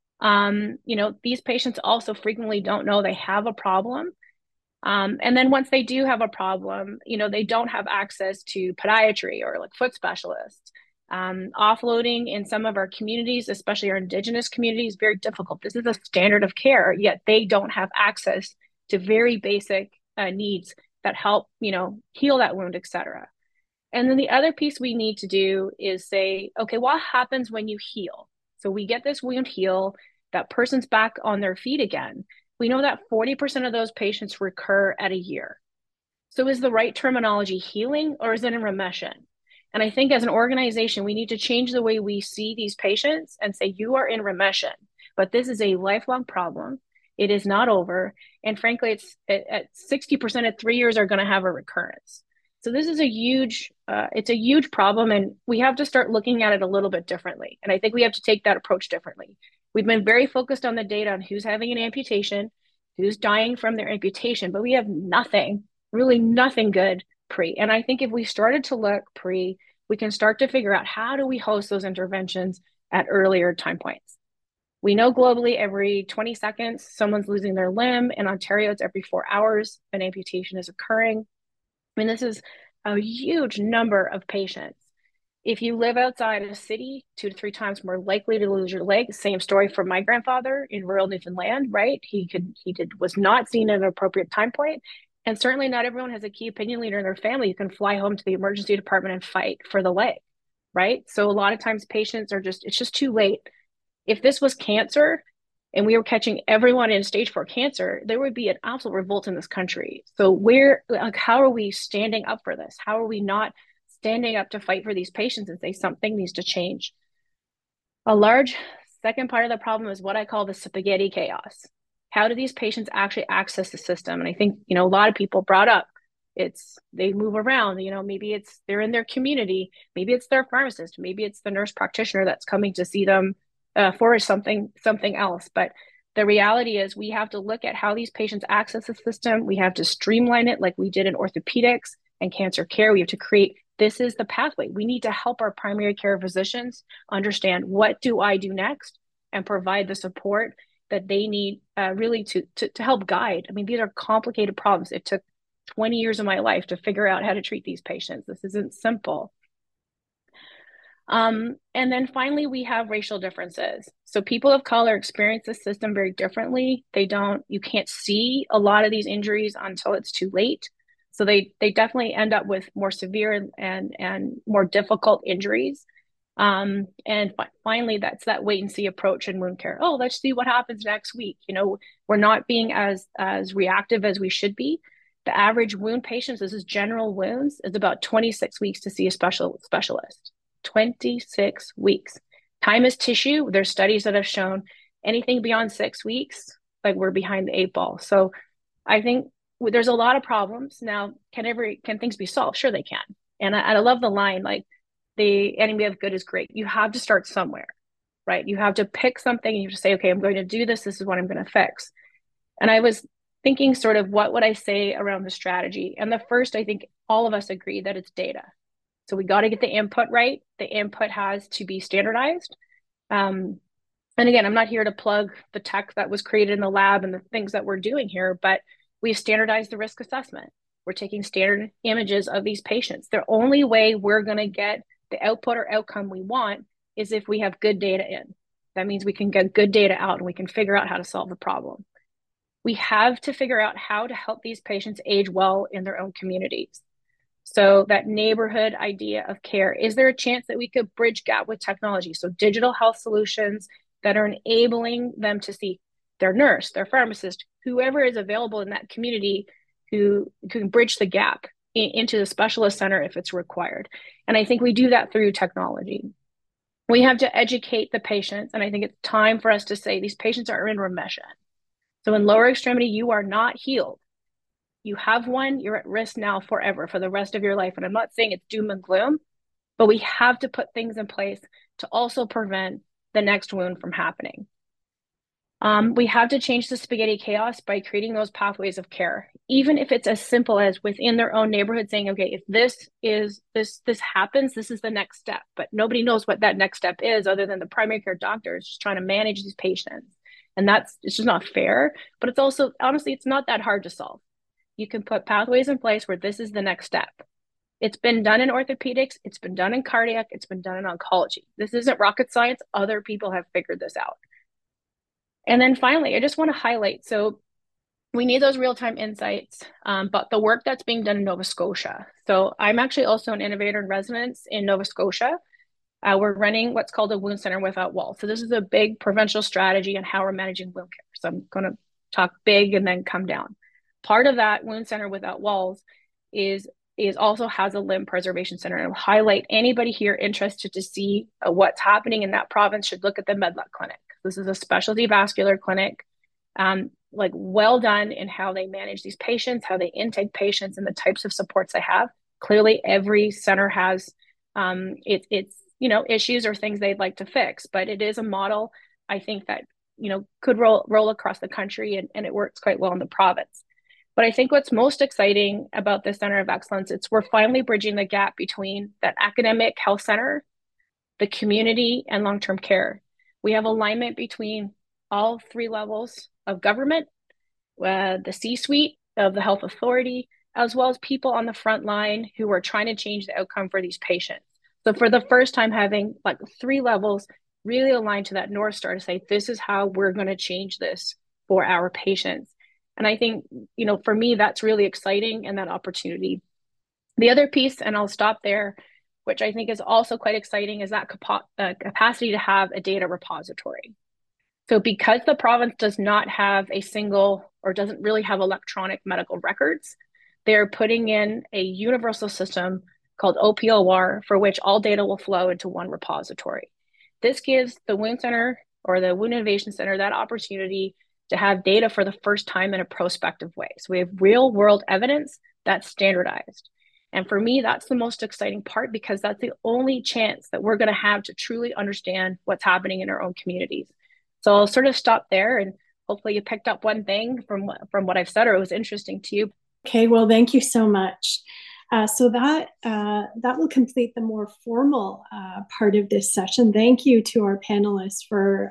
You know, these patients also frequently don't know they have a problem. And then once they do have a problem, you know, they don't have access to podiatry or like foot specialists. Offloading in some of our communities, especially our Indigenous communities, very difficult. This is a standard of care, yet they don't have access to very basic needs that help, you know, heal that wound, etc. And then the other piece we need to do is say, okay, what happens when you heal? So we get this wound heal, that person's back on their feet again. We know that 40% of those patients recur at a year. So is the right terminology healing or is it in remission? And I think as an organization, we need to change the way we see these patients and say, you are in remission, but this is a lifelong problem. It is not over. And frankly, it's at 60% at 3 years are going to have a recurrence. So this is it's a huge problem, and we have to start looking at it a little bit differently. And I think we have to take that approach differently. We've been very focused on the data on who's having an amputation, who's dying from their amputation, but we have nothing, really nothing good pre. And I think if we started to look pre, we can start to figure out how do we host those interventions at earlier time points. We know globally every 20 seconds, someone's losing their limb. In Ontario, it's every 4 hours an amputation is occurring. I mean, this is a huge number of patients. If you live outside a city, 2 to 3 times more likely to lose your leg. Same story for my grandfather in rural Newfoundland, right? He was not seen at an appropriate time point. And certainly not everyone has a key opinion leader in their family who can fly home to the emergency department and fight for the leg, right? So a lot of times patients are it's just too late. If this was cancer and we were catching everyone in stage 4 cancer, there would be an absolute revolt in this country. So how are we standing up for this? How are we not standing up to fight for these patients and say something needs to change? A large second part of the problem is what I call the spaghetti chaos. How do these patients actually access the system? And I think, you know, a lot of people brought up, they move around, you know, maybe they're in their community, maybe it's their pharmacist, maybe it's the nurse practitioner that's coming to see them for something else. But the reality is we have to look at how these patients access the system. We have to streamline it like we did in orthopedics and cancer care. We have to create, this is the pathway. We need to help our primary care physicians understand what do I do next and provide the support that they need really to help guide. I mean, these are complicated problems. It took 20 years of my life to figure out how to treat these patients. This isn't simple. And then finally, we have racial differences. So people of color experience the system very differently. You can't see a lot of these injuries until it's too late. So they definitely end up with more severe and more difficult injuries. And finally, that's that wait and see approach in wound care. Oh, let's see what happens next week. You know, we're not being as reactive as we should be. The average wound patients, this is general wounds, is about 26 weeks to see a specialist. 26 weeks. Time is tissue. There's studies that have shown anything beyond 6 weeks, like we're behind the 8 ball. So I think there's a lot of problems. Now, can things be solved? Sure they can. And I love the line, like, the enemy of good is great. You have to start somewhere, right? You have to pick something and you have to say, okay, I'm going to do this. This is what I'm going to fix. And I was thinking sort of what would I say around the strategy? And the first, I think all of us agree that it's data. So we got to get the input right. The input has to be standardized. And again, I'm not here to plug the tech that was created in the lab and the things that we're doing here, but we've standardized the risk assessment. We're taking standard images of these patients. The only way we're going to get the output or outcome we want is if we have good data in. That means we can get good data out and we can figure out how to solve the problem. We have to figure out how to help these patients age well in their own communities. So that neighborhood idea of care, is there a chance that we could bridge gap with technology? So digital health solutions that are enabling them to see their nurse, their pharmacist, whoever is available in that community who can bridge the gap into the specialist center if it's required. And I think we do that through technology. We have to educate the patients, and I think it's time for us to say these patients are in remission. So in lower extremity, you are not healed. You have one, you're at risk now forever for the rest of your life. And I'm not saying it's doom and gloom, but we have to put things in place to also prevent the next wound from happening. We have to change the spaghetti chaos by creating those pathways of care, even if it's as simple as within their own neighborhood saying, okay, if this happens, this is the next step. But nobody knows what that next step is other than the primary care doctor is just trying to manage these patients. And it's just not fair, but it's also, honestly, it's not that hard to solve. You can put pathways in place where this is the next step. It's been done in orthopedics, it's been done in cardiac, it's been done in oncology. This isn't rocket science. Other people have figured this out. And then finally, I just want to highlight, so we need those real-time insights, but the work that's being done in Nova Scotia. So I'm actually also an innovator in residence in Nova Scotia. We're running what's called a wound center without walls. So this is a big provincial strategy on how we're managing wound care. So I'm going to talk big and then come down. Part of that wound center without walls is also has a limb preservation center. And I'll highlight anybody here interested to see what's happening in that province should look at the MedLuck Clinic. This is a specialty vascular clinic, like well done in how they manage these patients, how they intake patients, and the types of supports they have. Clearly, every center has its issues or things they'd like to fix, but it is a model I think that could roll across the country, and it works quite well in the province. But I think what's most exciting about the Center of Excellence, we're finally bridging the gap between that academic health center, the community, and long-term care. We have alignment between all three levels of government, the C-suite of the health authority, as well as people on the front line who are trying to change the outcome for these patients. So for the first time, having like three levels really aligned to that North Star to say, this is how we're going to change this for our patients. And I think, for me, that's really exciting and that opportunity. The other piece, and I'll stop there, which I think is also quite exciting, is that capacity to have a data repository. So because the province does not have a single or doesn't really have electronic medical records, they're putting in a universal system called OPOR for which all data will flow into one repository. This gives the Wound Center or the Wound Innovation Center that opportunity to have data for the first time in a prospective way. So we have real world evidence that's standardized. And for me, that's the most exciting part because that's the only chance that we're going to have to truly understand what's happening in our own communities. So I'll sort of stop there, and hopefully you picked up one thing from what I've said or it was interesting to you. Okay, well, thank you so much. So that will complete the more formal part of this session. Thank you to our panelists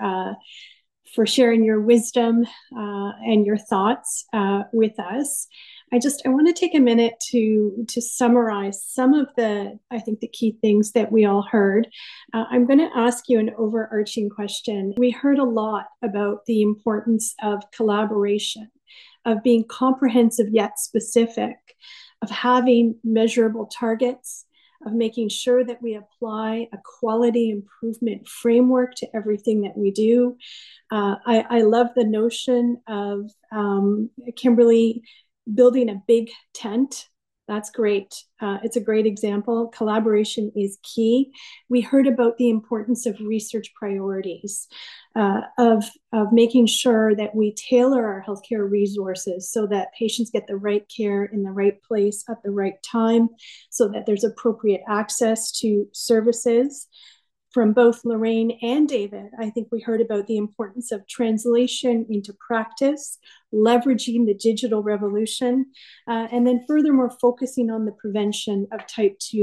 for sharing your wisdom and your thoughts with us. I want to take a minute to summarize some of the key things that we all heard. I'm going to ask you an overarching question. We heard a lot about the importance of collaboration, of being comprehensive yet specific, of having measurable targets, of making sure that we apply a quality improvement framework to everything that we do. I love the notion of Kimberly building a big tent. That's great. It's a great example. Collaboration is key. We heard about the importance of research priorities, of making sure that we tailor our healthcare resources so that patients get the right care in the right place at the right time, so that there's appropriate access to services. From both Lorraine and David, I think we heard about the importance of translation into practice, leveraging the digital revolution, and then furthermore, focusing on the prevention of type 2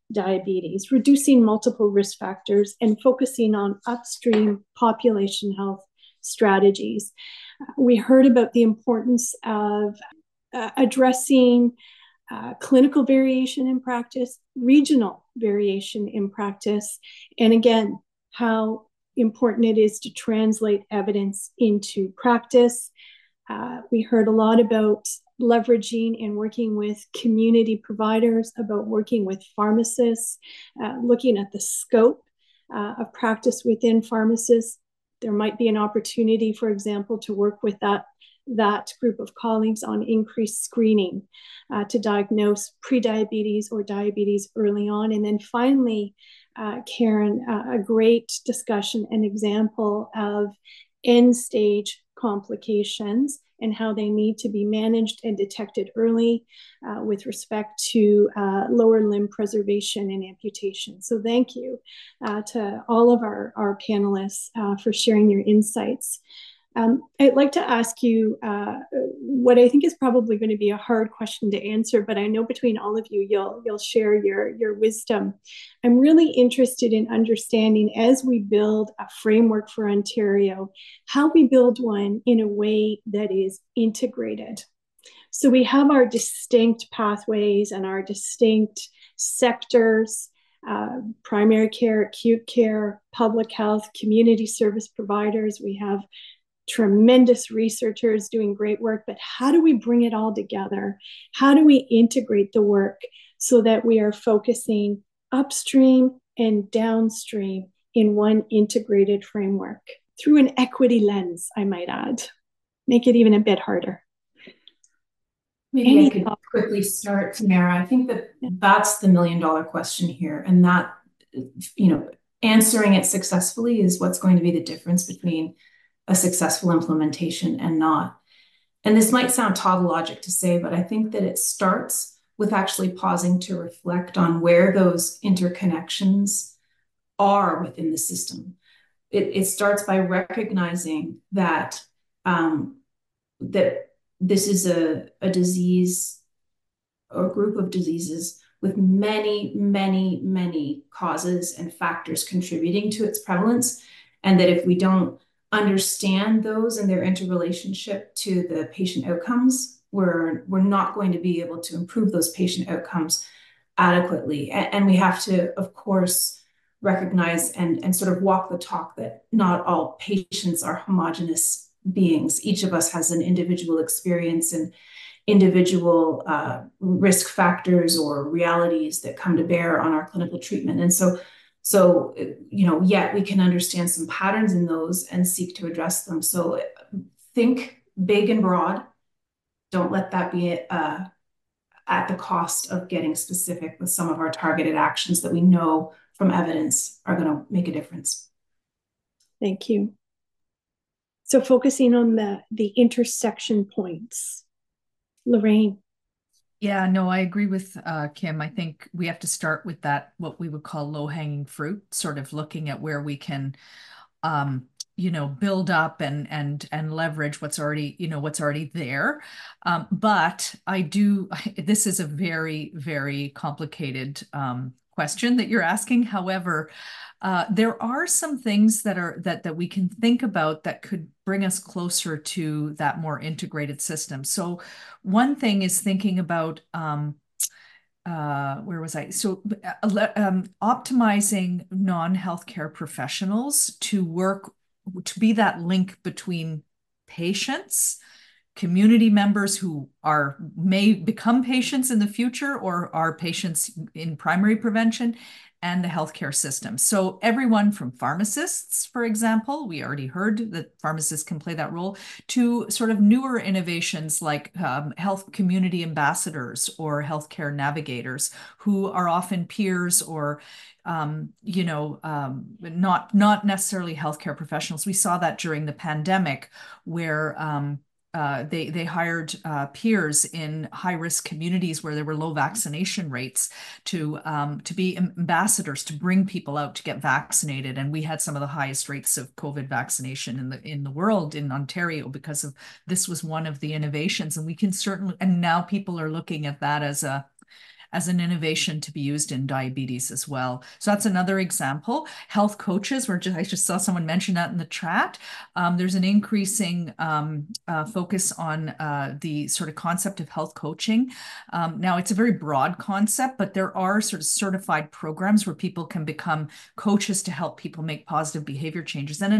diabetes, reducing multiple risk factors, and focusing on upstream population health strategies. We heard about the importance of addressing clinical variation in practice, regional variation in practice, and again, how important it is to translate evidence into practice. We heard a lot about leveraging and working with community providers, about working with pharmacists, looking at the scope of practice within pharmacists. There might be an opportunity, for example, to work with that group of colleagues on increased screening to diagnose prediabetes or diabetes early on. And then finally, Karen, a great discussion, an example of end-stage complications and how they need to be managed and detected early with respect to lower limb preservation and amputation. So thank you to all of our panelists for sharing your insights. I'd like to ask you what I think is probably going to be a hard question to answer, but I know between all of you, you'll share your wisdom. I'm really interested in understanding, as we build a framework for Ontario, how we build one in a way that is integrated. So we have our distinct pathways and our distinct sectors, primary care, acute care, public health, community service providers. We have tremendous researchers doing great work, but how do we bring it all together? How do we integrate the work so that we are focusing upstream and downstream in one integrated framework through an equity lens, I might add? Make it even a bit harder. Maybe I could quickly start, Tamara. I think that's the million-dollar question here, and that, answering it successfully is what's going to be the difference between a successful implementation and not. And this might sound tautologic to say, but I think that it starts with actually pausing to reflect on where those interconnections are within the system. It starts by recognizing that that this is a disease or a group of diseases with many, many, many causes and factors contributing to its prevalence, and that if we don't understand those and their interrelationship to the patient outcomes, we're not going to be able to improve those patient outcomes adequately. And we have to, of course, recognize and sort of walk the talk that not all patients are homogenous beings. Each of us has an individual experience and individual risk factors or realities that come to bear on our clinical treatment. And so, yet we can understand some patterns in those and seek to address them. So think big and broad. Don't let that be at the cost of getting specific with some of our targeted actions that we know from evidence are going to make a difference. Thank you. So focusing on the intersection points. Lorraine. Yeah, no, I agree with Kim. I think we have to start with that, what we would call low-hanging fruit, sort of looking at where we can, build up and leverage what's already there. But this is a very, very complicated question that you're asking. However, there are some things that we can think about that could bring us closer to that more integrated system. So one thing is thinking about where was I? So optimizing non-healthcare professionals to be that link between patients, community members who may become patients in the future or are patients in primary prevention, and the healthcare system. So everyone from pharmacists, for example, we already heard that pharmacists can play that role, to sort of newer innovations like health community ambassadors or healthcare navigators, who are often peers or not necessarily healthcare professionals. We saw that during the pandemic, where they hired peers in high-risk communities where there were low vaccination rates to be ambassadors, to bring people out to get vaccinated. And we had some of the highest rates of COVID vaccination in the world in Ontario because of this was one of the innovations. And we can certainly, and now people are looking at that as as an innovation to be used in diabetes as well. So that's another example. Health coaches, I just saw someone mention that in the chat. There's an increasing focus on the sort of concept of health coaching. Now, it's a very broad concept, but there are sort of certified programs where people can become coaches to help people make positive behavior changes. And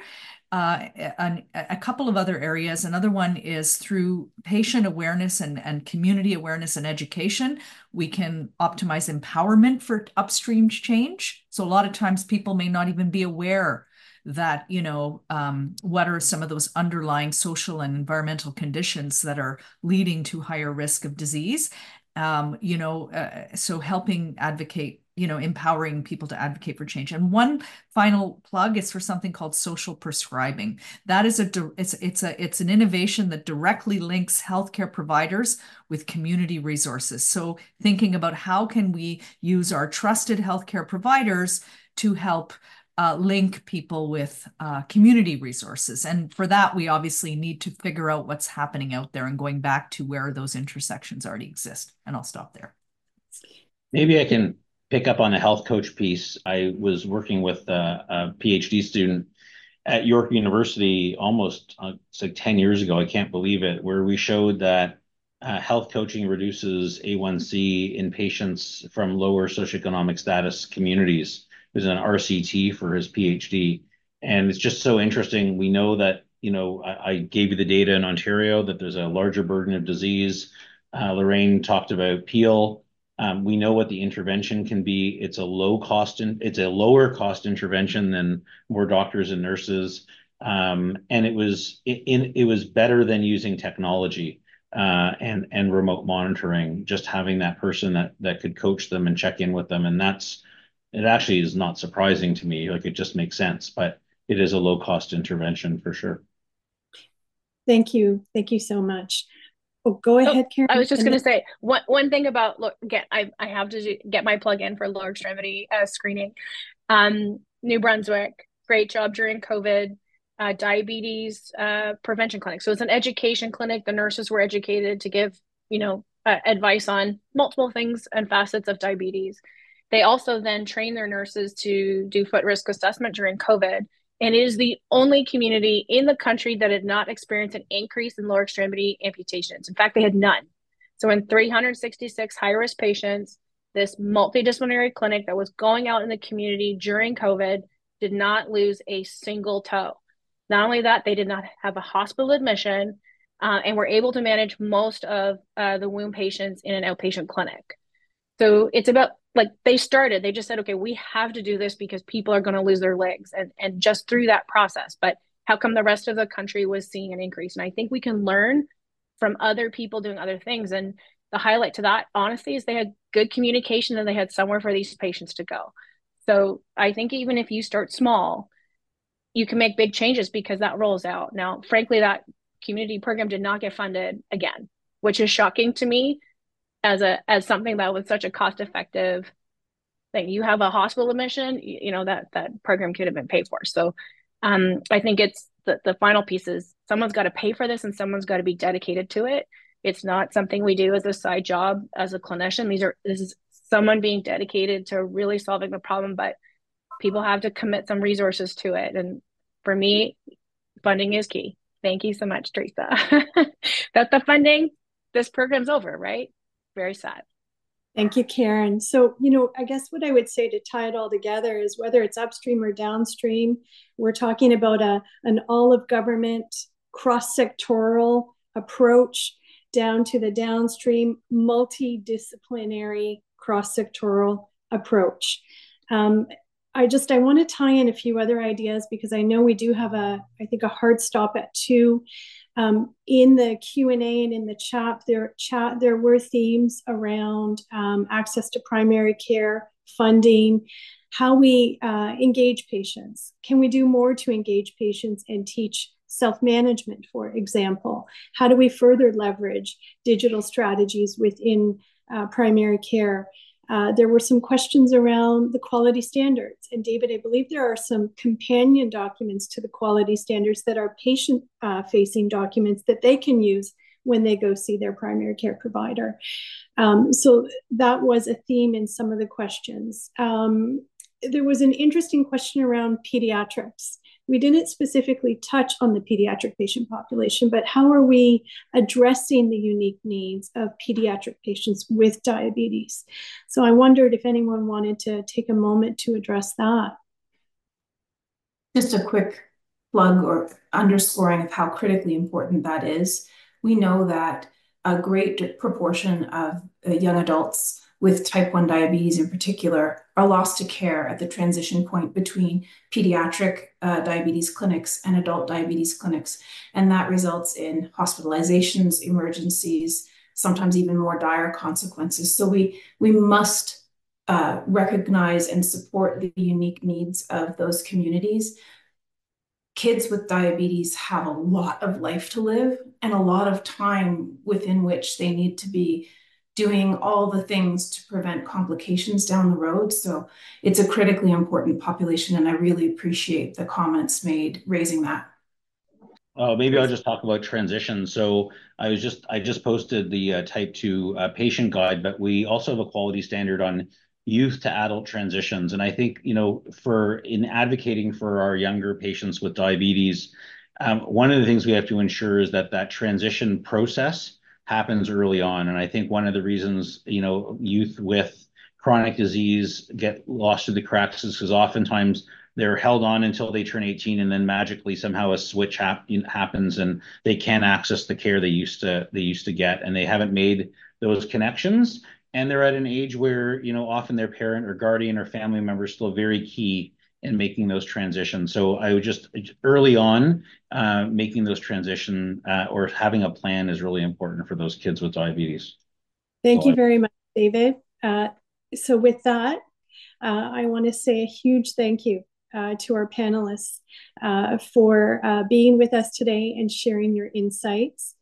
a couple of other areas. Another one is through patient awareness and community awareness and education. We can optimize empowerment for upstream change. So a lot of times people may not even be aware that, what are some of those underlying social and environmental conditions that are leading to higher risk of disease. So helping advocate, empowering people to advocate for change. And one final plug is for something called social prescribing. That is it's an innovation that directly links healthcare providers with community resources. So thinking about how can we use our trusted healthcare providers to help link people with community resources. And for that, we obviously need to figure out what's happening out there and going back to where those intersections already exist. And I'll stop there. Maybe I can pick up on the health coach piece. I was working with a PhD student at York University almost it's like 10 years ago. I can't believe it, where we showed that health coaching reduces A1C in patients from lower socioeconomic status communities. It was an RCT for his PhD. And it's just so interesting. We know that, I gave you the data in Ontario that there's a larger burden of disease. Lorraine talked about Peel. We know what the intervention can be. It's a lower cost intervention than more doctors and nurses. And it was better than using technology and remote monitoring, just having that person that could coach them and check in with them. And it actually is not surprising to me. Like, it just makes sense, but it is a low cost intervention for sure. Thank you. Thank you so much. Oh, go ahead, Karen. I was just going to say one thing about, again, I have to get my plug in for lower extremity screening. New Brunswick, great job during COVID, diabetes prevention clinic. So it's an education clinic. The nurses were educated to give, advice on multiple things and facets of diabetes. They also then train their nurses to do foot risk assessment during COVID. And it is the only community in the country that did not experience an increase in lower extremity amputations. In fact, they had none. So in 366 high-risk patients, this multidisciplinary clinic that was going out in the community during COVID did not lose a single toe. Not only that, they did not have a hospital admission and were able to manage most of the wound patients in an outpatient clinic. So it's about, they just said, okay, we have to do this because people are going to lose their legs and just through that process. But how come the rest of the country was seeing an increase? And I think we can learn from other people doing other things. And the highlight to that, honestly, is they had good communication and they had somewhere for these patients to go. So I think even if you start small, you can make big changes because that rolls out. Now, frankly, that community program did not get funded again, which is shocking to me. As something that was such a cost-effective thing. You have a hospital admission, that program could have been paid for. So I think it's the final piece is someone's got to pay for this and someone's got to be dedicated to it. It's not something we do as a side job as a clinician. This is someone being dedicated to really solving the problem, but people have to commit some resources to it. And for me, funding is key. Thank you so much, Teresa. That's the funding. This program's over, right? Very sad. Thank you, Karen. So, I guess what I would say to tie it all together is whether it's upstream or downstream, we're talking about an all-of-government cross-sectoral approach down to the downstream multidisciplinary cross-sectoral approach. I want to tie in a few other ideas because I know we do have a hard stop at 2. In the Q&A and in the chat, there were themes around access to primary care, funding, how we engage patients. Can we do more to engage patients and teach self-management, for example? How do we further leverage digital strategies within primary care? There were some questions around the quality standards. And David, I believe there are some companion documents to the quality standards that are patient-facing documents that they can use when they go see their primary care provider. So that was a theme in some of the questions. There was an interesting question around pediatrics. We didn't specifically touch on the pediatric patient population, but how are we addressing the unique needs of pediatric patients with diabetes? So I wondered if anyone wanted to take a moment to address that. Just a quick plug or underscoring of how critically important that is. We know that a great proportion of young adults with type 1 diabetes in particular are lost to care at the transition point between pediatric diabetes clinics and adult diabetes clinics. And that results in hospitalizations, emergencies, sometimes even more dire consequences. So we must recognize and support the unique needs of those communities. Kids with diabetes have a lot of life to live and a lot of time within which they need to be doing all the things to prevent complications down the road. So it's a critically important population, and I really appreciate the comments made raising that. Maybe I'll just talk about transition. So I just posted the type 2 patient guide, but we also have a quality standard on youth to adult transitions. And I think, in advocating for our younger patients with diabetes, one of the things we have to ensure is that transition process happens early on. And I think one of the reasons, youth with chronic disease get lost through the cracks is because oftentimes they're held on until they turn 18, and then magically somehow a switch happens and they can't access the care they used to get, and they haven't made those connections. And they're at an age where, often their parent or guardian or family member is still very key in making those transitions. So I would just early on, making those transition or having a plan is really important for those kids with diabetes. Thank you very much, David. So with that, I want to say a huge thank you to our panelists for being with us today and sharing your insights.